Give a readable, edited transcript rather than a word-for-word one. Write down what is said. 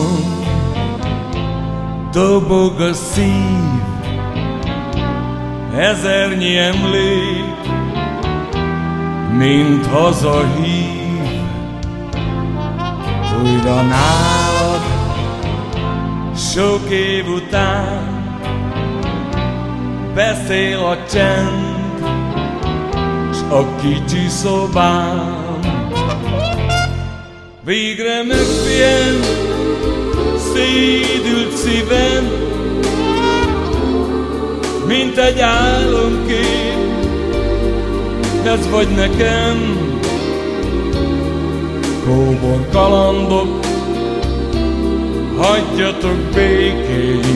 otthon dobog a szív, ezernyi emlék, mint hazahív. Újra nálad, sok év után, beszél a csend, s a kicsi szobám. Végre megpihen szédült szívem, mint egy álomkép, ez vagy nekem. Kóbor kalandok, hagyjatok békén,